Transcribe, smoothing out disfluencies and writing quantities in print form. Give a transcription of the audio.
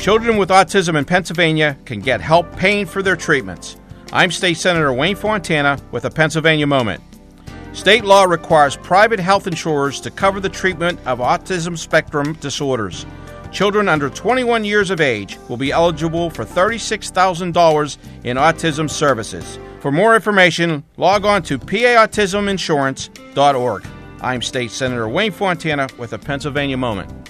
Children with autism in Pennsylvania can get help paying for their treatments. I'm State Senator Wayne Fontana with a Pennsylvania Moment. State law requires private health insurers to cover the treatment of autism spectrum disorders. Children under 21 years of age will be eligible for $36,000 in autism services. For more information, log on to paautisminsurance.org. I'm State Senator Wayne Fontana with a Pennsylvania Moment.